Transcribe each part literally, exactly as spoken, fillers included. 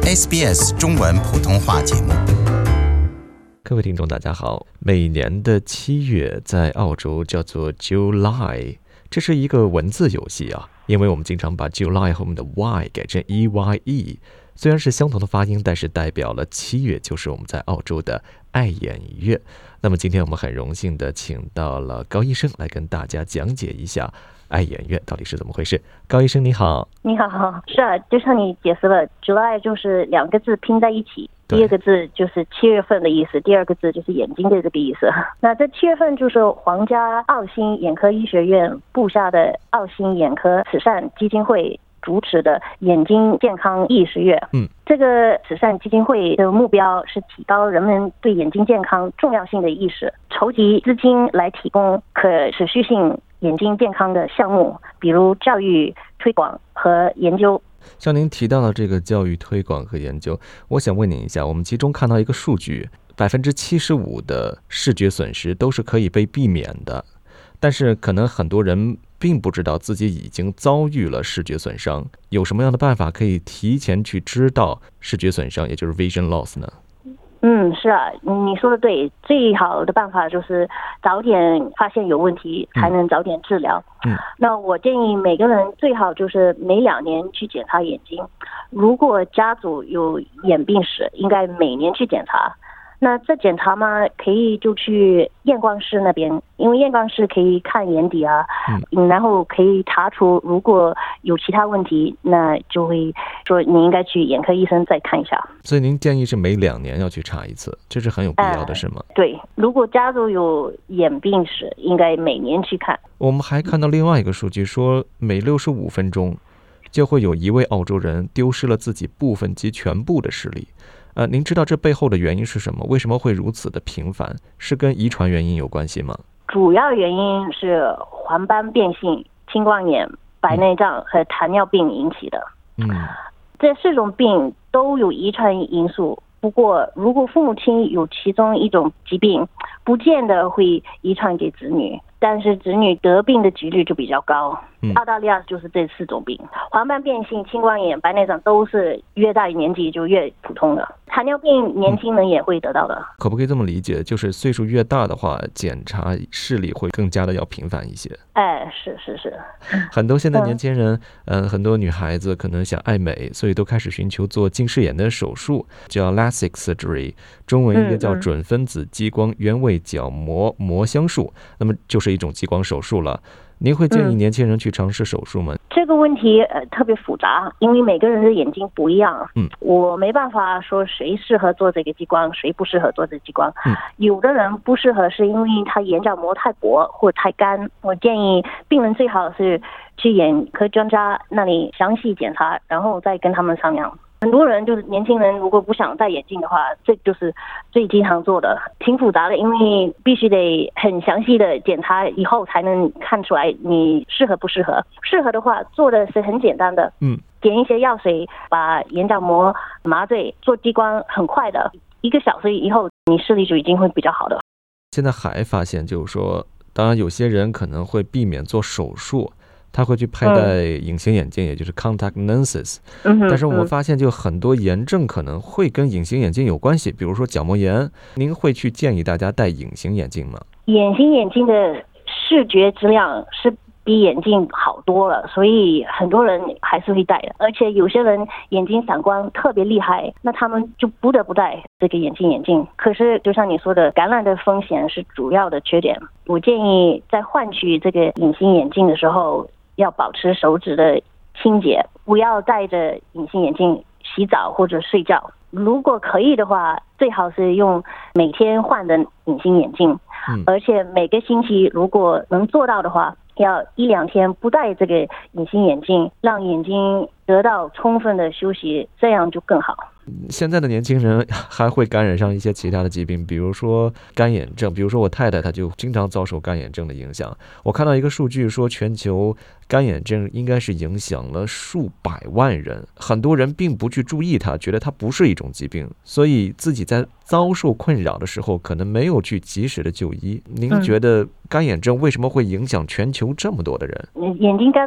S B S 中文普通话节目。 各位听众大家好，每年的七月在澳洲叫做 July， 这是一个文字游戏啊，因为我们经常把 July 后面的 Y 改成 E Y E， 虽然是相同的发音，但是代表了七月就是我们在澳洲的爱眼月。那么今天我们很荣幸的请到了高医生来跟大家讲解一下爱眼月到底是怎么回事。高医生你好。 你好。是啊，就像你解释了 July 就是两个字拼在一起，第二个字就是七月份的意思，第二个字就是眼睛的这个意思。那这七月份就是皇家澳新眼科医学院部下的澳新眼科慈善基金会主持的眼睛健康意识月。 嗯， 这个慈善基金会的目标是提高人们对眼睛健康重要性的意识，筹集资金来提供可持续性眼睛健康的项目，比如教育推广和研究。 像您提到的这个教育推广和研究，我想问您一下，我们其中看到一个数据，百分之七十五的视觉损失都是可以被避免的，但是可能很多人并不知道自己已经遭遇了视觉损伤，有什么样的办法可以提前去知道视觉损伤，也就是 vision loss 呢？ 嗯，是啊，你说的对，最好的办法就是早点发现有问题，才能早点治疗。 嗯， 那我建议每个人最好就是每两年去检查眼睛，如果家族有眼病史，应该每年去检查。那这检查嘛，可以就去验光师那边，因为验光师可以看眼底啊，嗯，然后可以查出如果有其他问题，那就会说你应该去眼科医生再看一下。 所以您建议是每两年要去查一次，这是很有必要的，是吗？ 呃、对，如果家族有眼病史，应该每年去看。 我们还看到另外一个数据，说每六十五分钟就会有一位澳洲人丢失了自己部分及全部的视力。呃，您知道这背后的原因是什么？为什么会如此的频繁？是跟遗传原因有关系吗？ 主要原因是黄斑变性、青光眼、白内障和糖尿病引起的。 嗯， 这四种病都有遗传因素，不过如果父母亲有其中一种疾病，不见得会遗传给子女，但是子女得病的几率就比较高。 嗯， 澳大利亚就是这四种病，黄斑变性、青光眼、白内障都是越大年纪就越普通的，糖尿病年轻人也会得到的。 可不可以这么理解，就是岁数越大的话，检查视力会更加的要频繁一些？ 哎，是是是。 很多现在年轻人，嗯、呃，很多女孩子可能想爱美，所以都开始寻求做近视眼的手术，叫 LASIK surgery， 中文应该叫准分子激光原位角膜膜镶术，那么就是一种激光手术了。您会建议年轻人去尝试手术吗？ 嗯、这个问题呃特别复杂，因为每个人的眼睛不一样。 嗯， 我没办法说谁适合做这个激光，谁不适合做这个激光。 嗯， 有的人不适合是因为他眼角膜太薄或太干。我建议病人最好是去眼科专家那里详细检查，然后再跟他们商量。很多人就是年轻人，如果不想戴眼镜的话，这就是最经常做的，挺复杂的，因为必须得很详细的检查以后才能看出来你适合不适合。适合的话，做的是很简单的， 嗯， 点一些药水，把眼角膜麻醉，做激光，很快的，一个小时以后，你视力就已经会比较好的。 现在还发现，就是说，当然有些人可能会避免做手术。他会去佩戴隐形眼镜，嗯、也就是 contact lenses， 嗯、 但是我们发现就很多炎症可能会跟隐形眼镜有关系，比如说角膜炎。您会去建议大家戴隐形眼镜吗？ 隐形眼镜的视觉质量是比眼镜好多了，所以很多人还是会戴的，而且有些人眼睛散光特别厉害，那他们就不得不戴这个隐形眼镜。可是就像你说的，感染的风险是主要的缺点。我建议在换取这个隐形眼镜的时候，要保持手指的清洁，不要戴着隐形眼镜洗澡或者睡觉。如果可以的话，最好是用每天换的隐形眼镜， 嗯、 而且每个星期如果能做到的话，要一两天不戴这个隐形眼镜，让眼睛得到充分的休息，这样就更好。 现在的年轻人还会感染上一些其他的疾病，比如说干眼症，比如说我太太她就经常遭受干眼症的影响。我看到一个数据说，全球干眼症应该是影响了数百万人，很多人并不去注意它，觉得它不是一种疾病，所以自己在遭受困扰的时候可能没有去及时的就医。您觉得干眼症为什么会影响全球这么多的人？ 眼睛干燥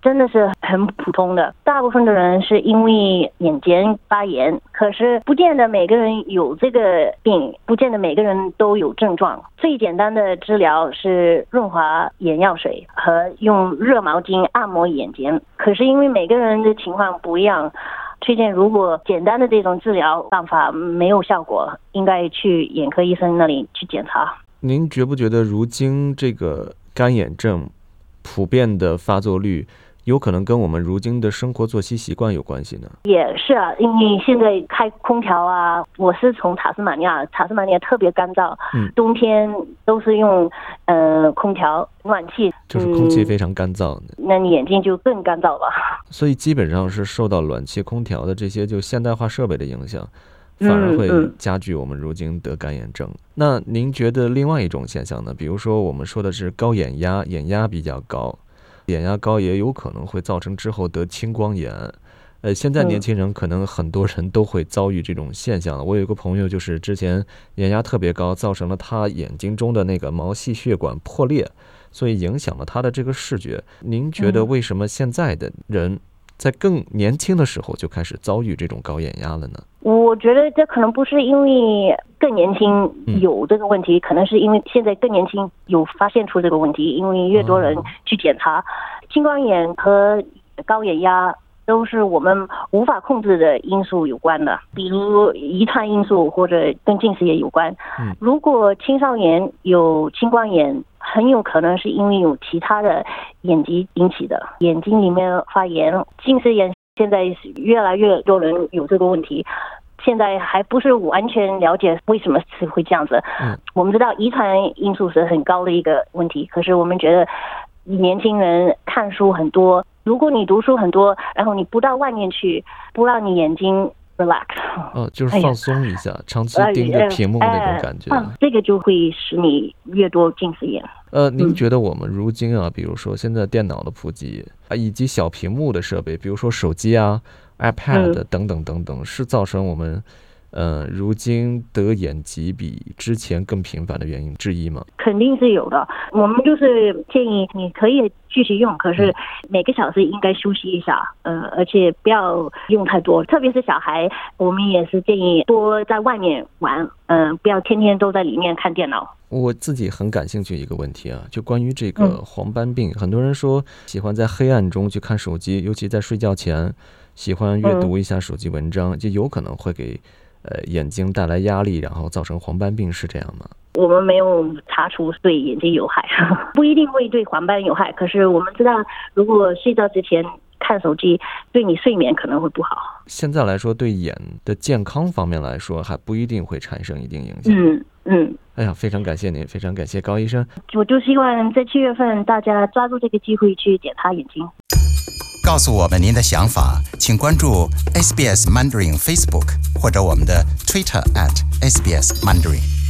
真的是很普通的，大部分的人是因为眼睑发炎，可是不见得每个人有这个病，不见得每个人都有症状。最简单的治疗是润滑眼药水和用热毛巾按摩眼睑，可是因为每个人的情况不一样，推荐如果简单的这种治疗办法没有效果，应该去眼科医生那里去检查。 您觉不觉得如今这个干眼症普遍的发作率有可能跟我们如今的生活作息习惯有关系呢？ 也是啊，因为现在开空调啊，我是从塔斯马尼亚，塔斯马尼亚特别干燥，嗯，冬天都是用呃空调暖气， 就是空气非常干燥， 嗯，那你眼睛就更干燥了。 所以基本上是受到暖气空调的这些就现代化设备的影响，反而会加剧我们如今得干眼症。嗯嗯、那您觉得另外一种现象呢？比如说我们说的是高眼压，眼压比较高，眼压高也有可能会造成之后得青光眼。呃，现在年轻人可能很多人都会遭遇这种现象了。我有一个朋友就是之前眼压特别高，造成了他眼睛中的那个毛细血管破裂，所以影响了他的这个视觉。您觉得为什么现在的人在更年轻的时候就开始遭遇这种高眼压了呢？ 我觉得这可能不是因为更年轻有这个问题，嗯、可能是因为现在更年轻有发现出这个问题，因为越多人去检查，哦、青光眼和高眼压都是我们无法控制的因素有关的，比如遗传因素或者跟近视也有关。嗯、如果青少年有青光眼，很有可能是因为有其他的眼疾引起的，眼睛里面发炎。近视眼现在越来越多人有这个问题，现在还不是完全了解为什么是会这样子。嗯、我们知道遗传因素是很高的一个问题，可是我们觉得年轻人看书很多，如果你读书很多，然后你不到外面去，不让你眼睛 relax， 哦，就是放松一下，哎、长期盯着屏幕那种感觉， 哎哎、这个就会使你越多近视眼。 呃，您觉得我们如今啊，比如说现在电脑的普及啊，以及小屏幕的设备，比如说手机啊、iPad 等等等等，嗯、是造成我们呃如今得眼疾比之前更频繁的原因之一吗？ 肯定是有的。我们就是建议你可以继续用，可是每个小时应该休息一下，呃，而且不要用太多。特别是小孩，我们也是建议多在外面玩，嗯、呃，不要天天都在里面看电脑。 我自己很感兴趣一个问题啊，就关于这个黄斑病，嗯、很多人说喜欢在黑暗中去看手机，尤其在睡觉前，喜欢阅读一下手机文章，嗯、就有可能会给呃眼睛带来压力，然后造成黄斑病，是这样吗？ 我们没有查出对眼睛有害，不一定会对黄斑有害。可是我们知道，如果睡觉之前看手机，对你睡眠可能会不好。 现在来说，对眼的健康方面来说，还不一定会产生一定影响。 嗯嗯。 哎呀，非常感谢您，非常感谢高医生。 我就希望在七月份大家抓住这个机会去检查眼睛。 告诉我们您的想法，请关注 S B S Mandarin Facebook 或者我们的 Twitter at S B S Mandarin。